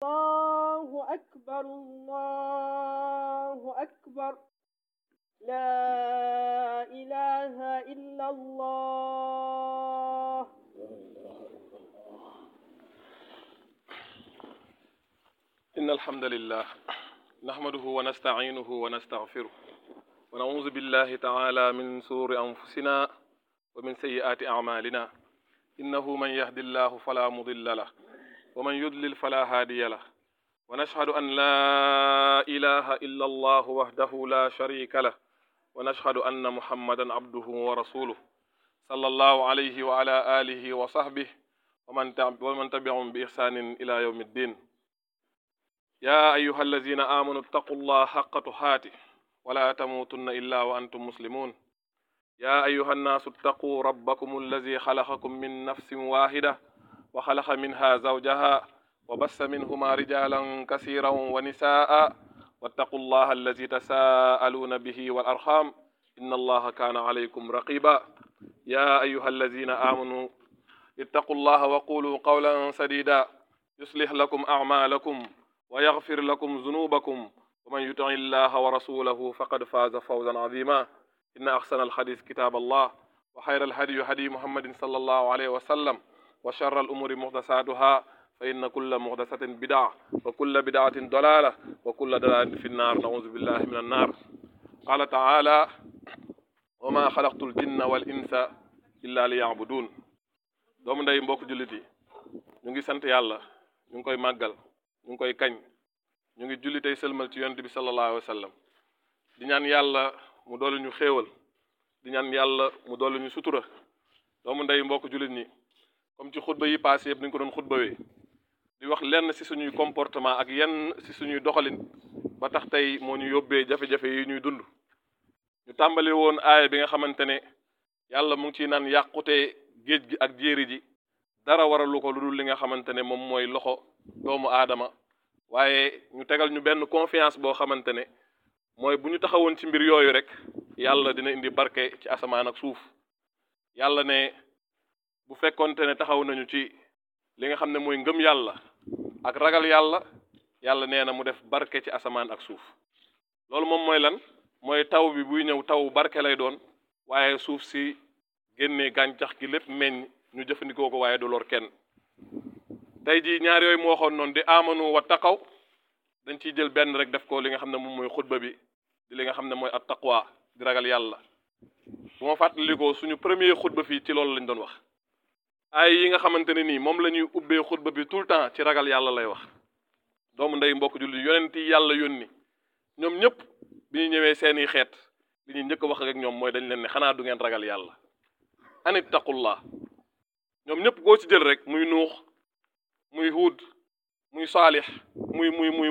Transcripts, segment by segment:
الله أكبر الله أكبر لا إله إلا الله. إن الحمد لله نحمده ونستعينه ونستغفره ونعوذ بالله تعالى من شرور أنفسنا ومن سيئات أعمالنا إنه من يهد الله فلا مضل له ومن يضلل فلا هادي له ونشهد أن لا إله إلا الله وحده لا شريك له ونشهد أن محمدا عبده ورسوله صلى الله عليه وعلى آله وصحبه ومن تبعهم بإحسان إلى يوم الدين. يا أيها الذين آمنوا اتقوا الله حق تقاته ولا تموتن إلا وأنتم مسلمون. يا أيها الناس اتقوا ربكم الذي خلقكم من نفس واحدة وخلق منها زوجها وبث منهما رجالا كثيرا ونساء واتقوا الله الذي تساءلون به والأرحام إن الله كان عليكم رقيبا. يا أيها الذين آمنوا اتقوا الله وقولوا قولا سديدا يصلح لكم أعمالكم ويغفر لكم ذنوبكم ومن يطع الله ورسوله فقد فاز فوزا عظيما. إن أحسن الحديث كتاب الله وخير الهدي هدي محمد صلى الله عليه وسلم وشر الأمور محدثاتها فإن كل محدثة بدعة وكل بدعة ضلالة وكل ضلالة في النار. نعوذ بالله من النار. قال تعالى وما خلقت الجن والإنس إلا ليعبدون. doomu ndey mbokk jullit yi ñu ngi sant yàlla ñu ngi koy màggal ñu ngi koy kañ ñu ngi julli tey sëlmal ci yonent bi sallallahu alayhi wa sallam di ñaan yàlla mu dolli ñu xéewal di ñaan yàlla mu dolli ñu sutura. doomu ndey mbokk jullit ñi comme ci xutba yi passé yëpp ni ñu ko doon xutbawee di wax lenn ci suñuy comportement ak yenn ci suñuy doxalin ba tax tey moo ñu yóbbee jafe-jafe yi ñuy dund. ñu tàmbali woon aaya bi nga xamante ne yàlla mu ngi ciy naan yàqute géej gi ak jéeri ji dara waralu ko lu dul li nga xamante ne moom mooy loxo doomu aadama. waaye ñu tegal ñu benn confiance boo xamante ne mooy bu ñu taxawoon ci mbir yooyu rek yàlla dina indi barke ci asamaan ak suuf. yàlla ne bu fekkonte ne taxaw nañu ci li nga xam ne mooy ngëm yàlla ak ragal yàlla yàlla nee na mu def barke ci asamaan ak suuf. loolu moom mooy lan mooy taw bi buy ñëw taw barke lay doon waaye suuf si génnee gàncax gi lépp meññ ñu jëfandikoo ko waaye du lor kenn. tey jii ñaar yooyu mu waxoon noonu di amanu wa taqaw dañ ciy jël benn rek def ko li nga xam ne moom mooy xutba bi di li nga xam ne mooy at taqwa di ragal yàlla. bu ma fàttalikoo suñu premier xutba fii ci loolu lañ doon wax ay yi nga xamante ne nii moom la ñuy ubbee xutba bi tout le temps ci ragal yàlla lay wax. doomu ndey mbokk julli yonent yi yàlla yónni ñoom ñëpp bi ñu ñëwee seeni xeet li ñuy njëkk a wax ak ñoom mooy dañ leen ne xanaa du ngeen ragal yàlla an ittaqullah. ñoom ñëpp koo ci jël rek muy nuux muy huud muy saalix muy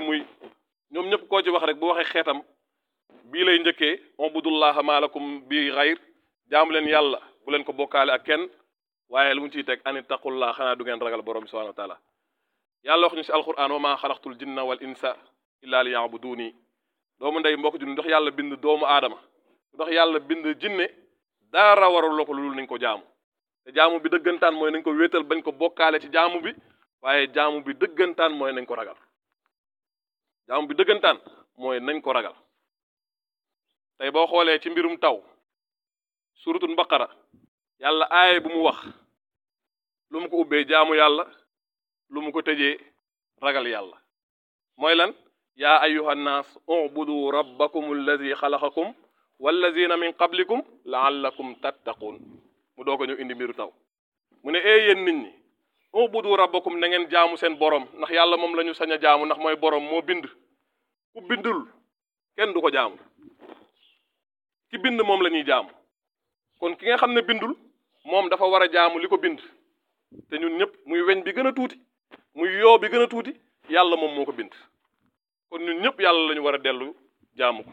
ñoom ñëpp koo ci wax rek bu waxee xeetam bii lay njëkkee ubudullaha maalakum bi xayr jaamu leen yàlla bu leen ko bokkaale ak kenn waaye lu mu ciy teg an ittaqullah xanaa du ngeen ragal borom bi subhanahu wa taala. yàlla wax ñu ci alquran wa ma xalaqtul jinna wal insa illa liya'buduni. doomu ndey mbokk ju ndox yàlla bind doomu aadama ndox yàlla bind jinne dara warul ko lu dul nañ ko jaamu te jaamu bi dëggantaan mooy nañ ko wéetal bañ ko bokkaale ci jaamu bi waaye jaamu bi dëggantaan mooy nañ ko ragal. jaamu bi dëggantaan mooy nañ ko ragal. tey boo xoolee ci mbirum taw suratul baqara yàlla aaye bu mu wax lu mu ko ubbee jaamu yàlla lu mu ko tëjee ragal yàlla. mooy lan yaa ayyuhan naas ubudu rabbakum allazi xalaqakum wallazina min qablikum laallakum tattaqun. mu doo ko ñu indi mbiru taw mu ne yéen nit ñi ubudu rabbakum na ngeen jaamu seen borom ndax yàlla moom la ñu sañ a jaamu ndax mooy borom moo bind. ku bindul kenn du ko jaamu ki bind moom la ñuy jaamu. kon ki nga xam ne bindul moom dafa war a jaamu li ko bind te ñun ñëpp muy weñ bi gën a tuuti muy yoo bi gën a tuuti yàlla moom moo ko bind. kon ñun ñëpp yàlla la ñu war a dellu jaamu ko.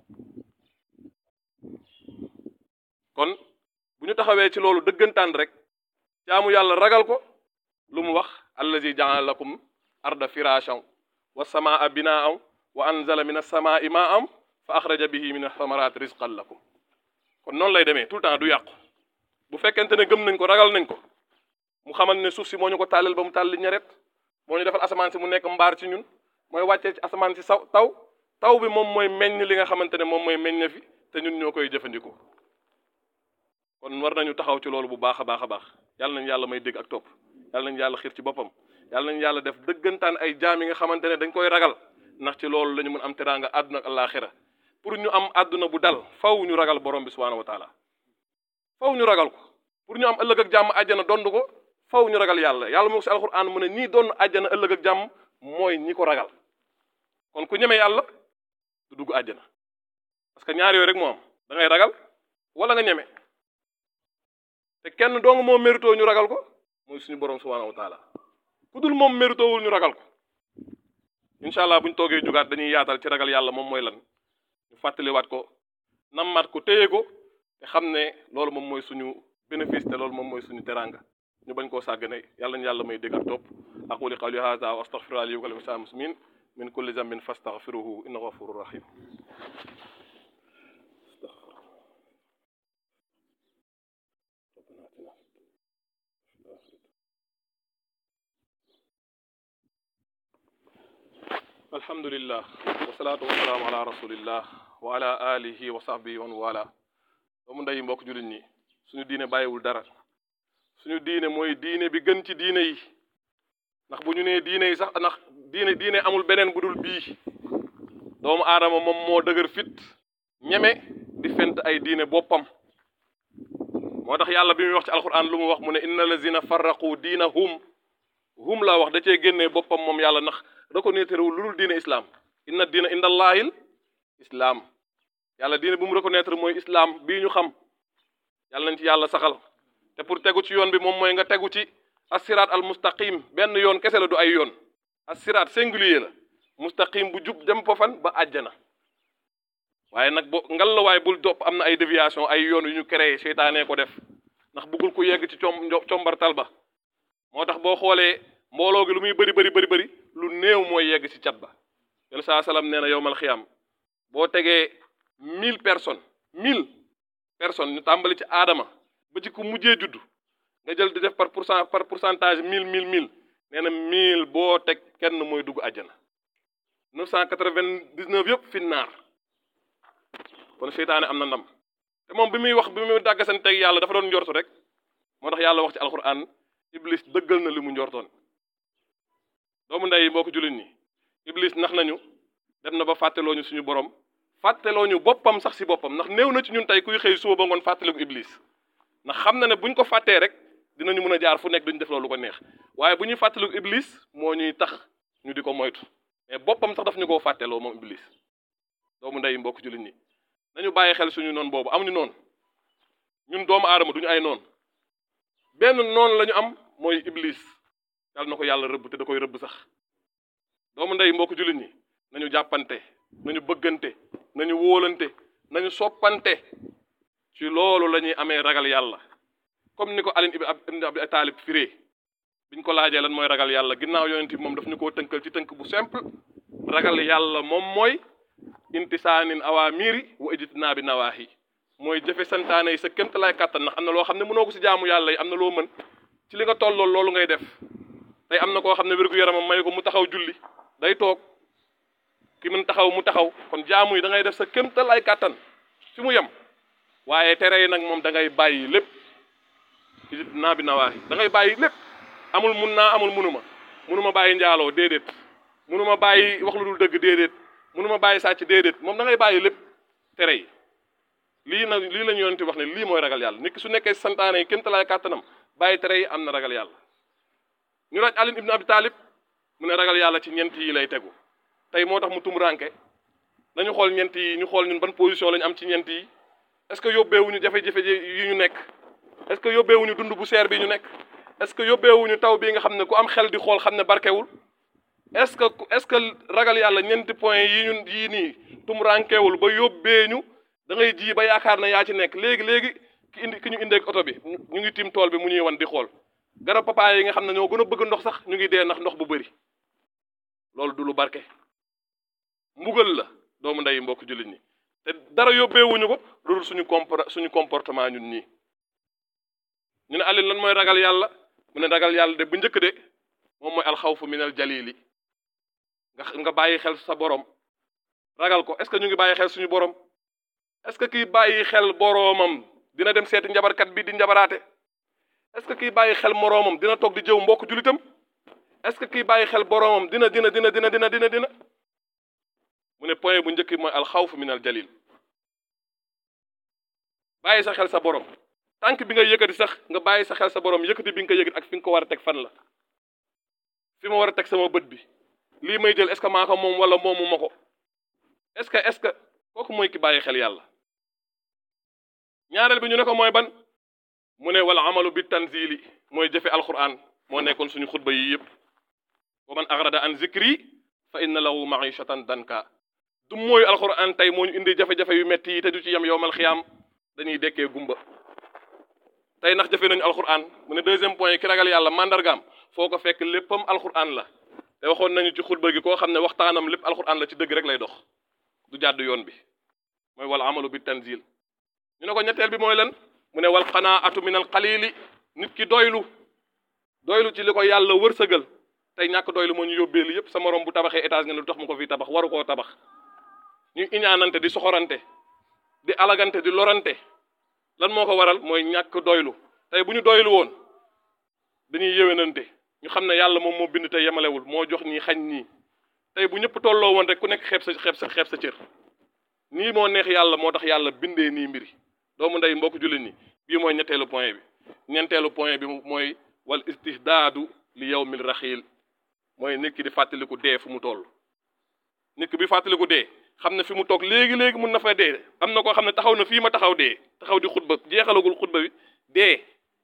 kon bu ñu taxawee ci loolu dëggantaan rek jaamu yàlla ragal ko lu mu wax allazi ja'ala lakum arda firashan wa samaa binaan wa anzala min as-samaa'i ma'an fa axraja bihi min ath-thamarati rizqan lakum. kon noonu lay demee tout le temps du yàqu bu fekkente ne gëm nañ ko ragal nañ ko mu xamal ne suuf si moo ñu ko tàllal ba mu tàlli ñaret moo ñu defal asamaan si mu nekk mbaar ci ñun mooy wàccee ci asamaan si taw bi moom mooy meññ li nga xamante ne moom mooy meññ fi te ñun ñoo koy jëfandikoo kon war nañu taxaw ci loolu bu baax a baax a baax yàlla nañu yàlla may dégg ak topp yàlla nañu yàlla xiir ci boppam yàlla nañu yàlla def dëggantaan ay jaam yi nga xamante ne dañ koy ragal ndax ci loolu la ñu mën am teraanga àdduna ak àllaaxira pour ñu am àdduna bu dal faw ñu ragal borom bi subhaanahu wa taala faw ñu ragal ko pour ñu am ëllëg ak jàmm àjjana dond ko faw ñu ragal yàlla yàlla moo ko si alxuraan mu ne ñii doon àjjana ëllëg ak jàmm mooy ñi ko ragal kon ku ñeme yàlla du dugg àjjana parce que ñaar yooyu rek moo am da ngay ragal wala nga ñeme te kenn dong moo mérito ñu ragal ko mooy suñu borom subhaanahu wa taala ku dul moom méritowul ñu ragal ko incha allah buñ toogee jugaat dañuy yaatal ci ragal yàlla moom mooy lan ñu fàttaliwaat ko nammaat ko téye ko te xam ne loolu moom mooy suñu bénéfice te loolu moom mooy suñu teranga ñu bañ koo sàggane yàlla ñu yàlla may dégg ak topp aquli qawli hadha wa astaghfirullaha li wa lakum wa muslimin min kulli dhanbin fastaghfiruhu innahu ghafurur rahim alhamdulillah wasalaatu wasalaamu ala rasulillah wa ala alihi wa sahbihi wa man wala doomu ndey mbokk jullit ñi suñu diine bàyyiwul dara suñu diine mooy diine bi gën ci diine yi ndax bu ñu nee diine yi sax ndax diine amul beneen bu dul bii doomu aadama moom moo dëgër fit ñeme di fent ay diine boppam moo tax yàlla bi muy wax ci alquran lu mu wax mu ne inna lazina farraqu diinahum hum la wax da cee génnee boppam moom yàlla ndax reconnaître wul lu dul diine islam inna diina inda allahil islam yàlla diine bu mu reconnaître mooy islam bii ñu xam yàlla nañ ci yàlla saxal te pour tegu ci yoon bi moom mooy nga tegu ci assiraat al mustaqim benn yoon kese la du ay yoon assiraat singulier la mustaqim bu jub dem fa fan ba àjjana waaye nag bo ngal la waaye bul topp am na ay déviation ay yoon yu ñu créé seytaane ko def ndax bëggul ku yegg ci combartal ba moo tax boo xoolee mbooloo gi lu muy bëri lu néew mooy yegg ci cat ba yéen saa salaam nee na yowmal xiyaam boo tegee 1000 personnes ñu tàmbali ci aadama ba ci ku mujjee juddu nga jël di def par pourcentage 1000 nee na 1000 boo teg kenn mooy dugg àjjana 999 yëpp fi naar kon seytaane am na ndam te moom bi muy dàggasanteeg yàlla dafa doon njortu rek moo tax yàlla wax ci alquran iblis dëggal na li mu njortoon doomu ndey mboo ko jullit ñi iblis nax nañu dem na ba fàtteloo ñu suñu borom fàtteloo ñu boppam sax si boppam ndax néew na ci ñun tey kuy xëy suba ba ngoon fàttaliku iblis ndax xam na ne buñ ko fàttee rek dinañu mën a jaar fu nekk duñ def loolu ko neex waaye bu ñuy fàttaliku iblis moo ñuy tax ñu di ko moytu mais boppam sax daf ñu koo fàtteloo moom iblis doomu ndey mbokk jullit ñi nañu bàyyi xel suñu noon boobu amuñu noonu ñun doomu aadama duñu ay noon benn noonu la ñu am mooy iblis yàlla na ko yàlla rëbb te da koy rëbb sax doomu ndey mbokk jullit ñi nañu jàppante nañu bëggante nañu wóolante nañu soppante ci loolu la ñuy amee ragal yàlla comme ni ko Ali ibn Abi Talib firee biñ ko laajee lan mooy ragal yàlla ginnaaw yonent bi moom daf ñu koo tënkal ci tënk bu simple ragal yàlla moom mooy intisaanin awaamiri wa ijtinaabi nawaahi mooy jëfe santaane yi sa kémt lay kàttan ndax am na loo xam ne mënoo ko si jaamu yàlla yi am na loo mën ci li nga tollool loolu ngay def tey am na koo xam ne wér-gu-yaramam may ko mu taxaw julli day toog ki mën taxaw mu taxaw kon jaamu yi da ngay def sa kémt lay kàttan fi mu yem waaye tere yi nag moom da ngay bàyyi lépp ijtinaabi nawaahi da ngay bàyyi lépp amul mun naa amul munuma bàyyi njaaloo déedéet munuma bàyyi wax lu dul dëgg déedéet munuma bàyyi sàcc déedéet moom da ngay bàyyi lépp tere yi lii lañu yonent wax ne lii mooy ragal yàlla nit ki su nekkee santaane yi kémt lay kàttanam bàyyi tere yi am na ragal yàlla ñu laaj Ali ibn Abi Talib mu ne ragal yàlla ci ñent yi lay tegu tey moo tax mu tumuranke dañu xool ñent yi ñu xool ñun ban position lañu am ci ñent yi est-ce que yóbbeewuñu jafe-jafe yi ñu nekk est-ce que yóbbeewuñu dund bu seer bi ñu nekk est-ce que yóbbeewuñu taw bii nga xam ne ku am xel di xool xam ne barkewul est-ce que ragal yàlla ñeenti point yii nii tumurankewul ba yóbbeeñu da ngay ji ba yaakaar na yaa ci nekk léegi ki ñu indeek oto bi ñu ngi tiim tool bi mu ñuy wan di xool garab papaay yi nga xam ne ñoo gën a bëgg ndox sax ñu ngi dee ndax ndox bu bëri loolu du lu barke mbugal la doomu ndey mbokk jullit ñi te dara yóbbeewuñu ko loolu suñu comportement ñun ñii ñu ne Aliou lan mooy ragal yàlla mu ne ragal yàlla de bu njëkk de moom mooy alxawfu min al jalili nga bàyyi xel sa borom ragal ko. est-ce que ñu ngi bàyyi xel suñu borom? est-ce que kii bàyyi xel boroomam dina dem seeti njabarkat bi di njabaraate? est-ce que kii bàyyi xel moroomam dina toog di jëw mbokk julitam? est-ce que kii bàyyi xel boroomam dina mu ne point bu njëkk mooy alxawfu min al jalil. bàyyi sa xel sa borom. tànk bi nga yëkkati sax nga bàyyi sa xel sa borom yëkkati bi nga ko yëkkati ak fi nga ko war a teg fan la. fi ma war a teg sama bët bi lii may jël est-ce que maa ko moom wala moomu ma ko? est-ce que kooku mooy ki bàyyi xel yàlla. ñaareel bi ñu ne ko mooy ban? mu ne wal amalu bi tanzili mooy jëfe alquran moo nekkoon suñu xutba yi yëpp. wa man agrada an zikri fa inna lahu maishatan danka. du mooy alquran tey moo ñu indi jafe-jafe yu metti yi te du ci yem yowmal xiyaam dañuy dekkee gumba. tey ndax jëfe nañu alquran mu ne deuxième point ki ragal yàlla mandargaam foo ko fekk léppam alquran la. te waxoon nañu ci xutba gi koo xam ne waxtaanam lépp alquran la ci dëgg rek lay dox du jàdd yoon bi. mooy wal amalu bi tanzil. ñu ne ko ñetteel bi mooy lan? mu ne wal qanaatu min al qalili nit ki doylu ci li ko yàlla wërsëgal. tey ñàkk doylu moo ñu yóbbee li yëpp. sa morom bu tabaxee étage nga ne lu tax mu ko fi tabax waru koo tabax. ñu iñaanante di soxorante di alagante di lorante lan moo ko waral? mooy ñàkk doylu. tey bu ñu doylu woon dañuy yéwénante ñu xam ne yàlla moom moo bind tey yemalewul moo jox ñii xañ ñii. tey bu ñëpp tolloo woon rek ku nekk xeeb sa cër. nii moo neex yàlla moo tax yàlla bindee nii mbiri doomu ndey mbokk jullit ñi. bii mooy ñetteelu point bi. ñeenteelu point bi mooy wal istihdaadu li yawmil raxiil mooy nit ki di fàttaliku dee fu mu toll. nit ki bi fàttaliku dee xam ne fi mu toog léegi mun na fa dee. am na koo xam ne taxaw na fii ma taxaw dee taxaw di xutba jeexalagul xutba bi dee.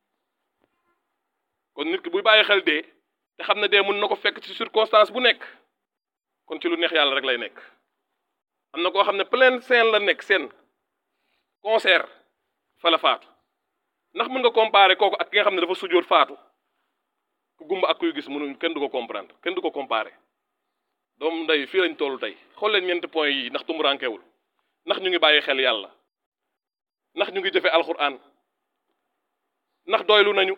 kon nit ki buy bàyyi xel dee te xam ne dee mun na ko fekk ci circonstance bu nekk kon ci lu neex yàlla rek lay nekk. am na koo xam ne pleine scène la nekk seen concert fa la faatu. ndax mën nga comparer kooku ak ki nga xam ne dafa sujjóot faatu? ku gumba ak kuy gis mënuñ kenn du ko comprendre kenn du ko comparer. doomu ndey fii lañ toll tey xool leen ñeenti point yi ndax tumurankewul. ndax ñu ngi bàyyi xel yàlla? ndax ñu ngi jëfe alquran? ndax doylu nañu?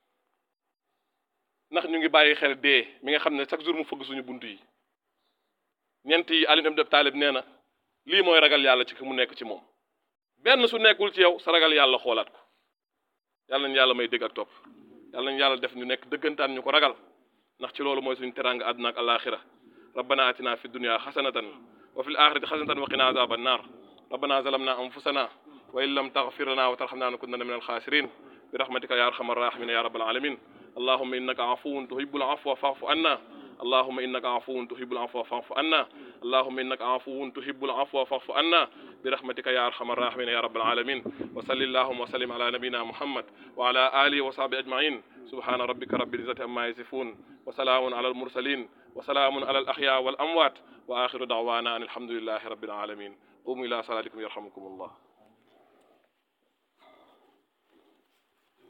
ndax ñu ngi bàyyi xel dee mi nga xam ne chaque jour mu fëgg suñu bunt yi. ñeent yi Ali ibn Abi Talib nee na lii mooy ragal yàlla ci ki mu nekk ci moom. benn su nekkul ci yow sa ragal yàlla xoolaat ko. yàlla nañu yàlla may dégg ak topp. yàlla nañu yàlla def ñu nekk dëggantaan ñu ko ragal ndax ci loolu mooy suñu teraanga àdduna ak alaxira. rabbana atina fi dunya xasanatan wa fil axirati xasanatan wa qina azaban nar. rabbana zalamna anfusana wa in lam taghfir lana wa tarhamna lanakunanna min alxaasirin bi rahmatika ya arhamar rahimin ya rabbal alamin. allahumma innaka afuwun tuhibbul afwa fa'fu anna. اللهم إنك عفو تحب العفو فاعف عنا. اللهم إنك عفو تحب العفو فاعف عنا برحمتك يا أرحم الراحمين يا رب العالمين. وصلى اللهم وسلم على نبينا محمد وعلى آله وصحبه أجمعين. سبحان ربك رب العزة عما يصفون وسلام على المرسلين وسلام على الأحياء والأموات وآخر دعوانا أن الحمد لله رب العالمين. قوموا إلى صلاتكم يرحمكم الله.